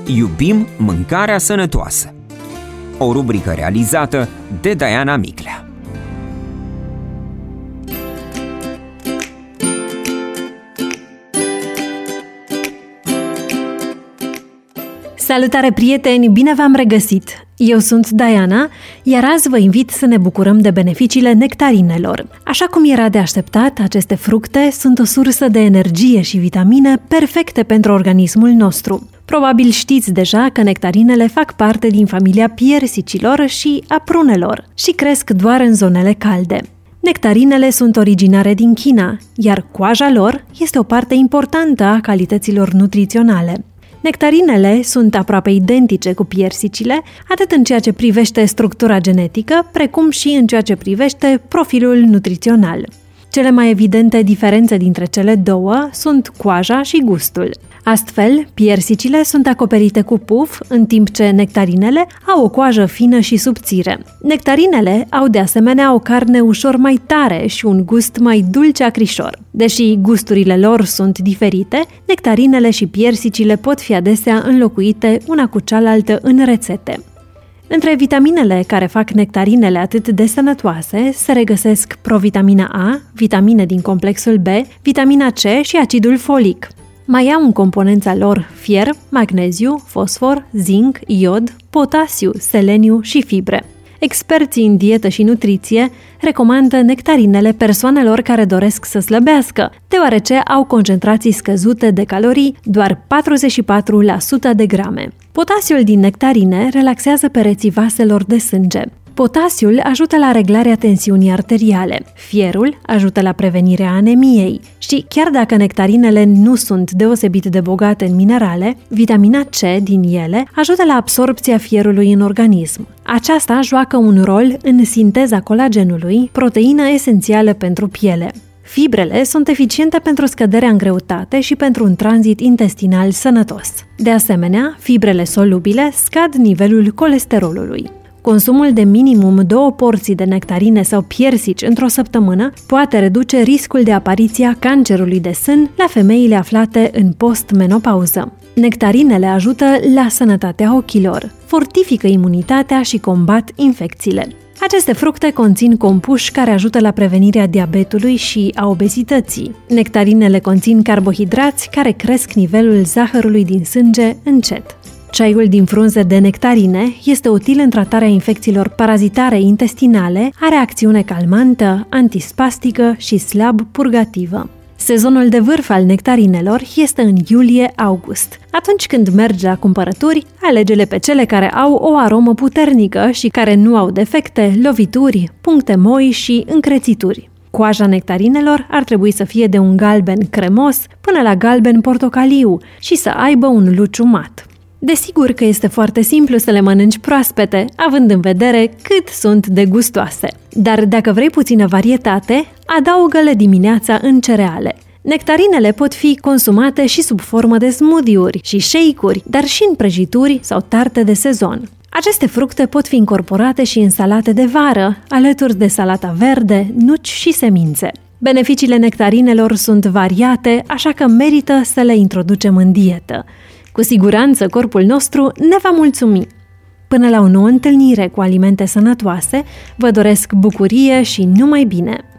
Iubim mâncarea sănătoasă. O rubrică realizată de Diana Miclea. Salutare, prieteni! Bine v-am regăsit! Eu sunt Diana, iar azi vă invit să ne bucurăm de beneficiile nectarinelor. Așa cum era de așteptat, aceste fructe sunt o sursă de energie și vitamine perfecte pentru organismul nostru. Probabil știți deja că nectarinele fac parte din familia piersicilor și a prunelor și cresc doar în zonele calde. Nectarinele sunt originare din China, iar coaja lor este o parte importantă a calităților nutriționale. Nectarinele sunt aproape identice cu piersicile, atât în ceea ce privește structura genetică, precum și în ceea ce privește profilul nutrițional. Cele mai evidente diferențe dintre cele două sunt coaja și gustul. Astfel, piersicile sunt acoperite cu puf, în timp ce nectarinele au o coajă fină și subțire. Nectarinele au de asemenea o carne ușor mai tare și un gust mai dulce acrișor. Deși gusturile lor sunt diferite, nectarinele și piersicile pot fi adesea înlocuite una cu cealaltă în rețete. Între vitaminele care fac nectarinele atât de sănătoase se regăsesc provitamina A, vitamine din complexul B, vitamina C și acidul folic. Mai au în componența lor fier, magneziu, fosfor, zinc, iod, potasiu, seleniu și fibre. Experții în dietă și nutriție recomandă nectarinele persoanelor care doresc să slăbească, deoarece au concentrații scăzute de calorii, doar 44% de grame. Potasiul din nectarine relaxează pereții vaselor de sânge. Potasiul ajută la reglarea tensiunii arteriale, fierul ajută la prevenirea anemiei și chiar dacă nectarinele nu sunt deosebit de bogate în minerale, vitamina C din ele ajută la absorbția fierului în organism. Aceasta joacă un rol în sinteza colagenului, proteină esențială pentru piele. Fibrele sunt eficiente pentru scăderea în greutate și pentru un tranzit intestinal sănătos. De asemenea, fibrele solubile scad nivelul colesterolului. Consumul de minimum 2 porții de nectarine sau piersici într-o săptămână poate reduce riscul de apariție a cancerului de sân la femeile aflate în post-menopauză. Nectarinele ajută la sănătatea ochilor, fortifică imunitatea și combat infecțiile. Aceste fructe conțin compuși care ajută la prevenirea diabetului și a obezității. Nectarinele conțin carbohidrați care cresc nivelul zahărului din sânge încet. Ceaiul din frunze de nectarine este util în tratarea infecțiilor parazitare intestinale, are acțiune calmantă, antispastică și slab purgativă. Sezonul de vârf al nectarinelor este în iulie-august. Atunci când mergi la cumpărături, alege-le pe cele care au o aromă puternică și care nu au defecte, lovituri, puncte moi și încrețituri. Coaja nectarinelor ar trebui să fie de un galben cremos până la galben portocaliu și să aibă un luciu mat. Desigur că este foarte simplu să le mănânci proaspete, având în vedere cât sunt de gustoase. Dar dacă vrei puțină varietate, adaugă-le dimineața în cereale. Nectarinele pot fi consumate și sub formă de smoothie-uri și shake-uri, dar și în prăjituri sau tarte de sezon. Aceste fructe pot fi incorporate și în salate de vară, alături de salata verde, nuci și semințe. Beneficiile nectarinelor sunt variate, așa că merită să le introducem în dietă. Cu siguranță corpul nostru ne va mulțumi. Până la o nouă întâlnire cu alimente sănătoase, vă doresc bucurie și numai bine!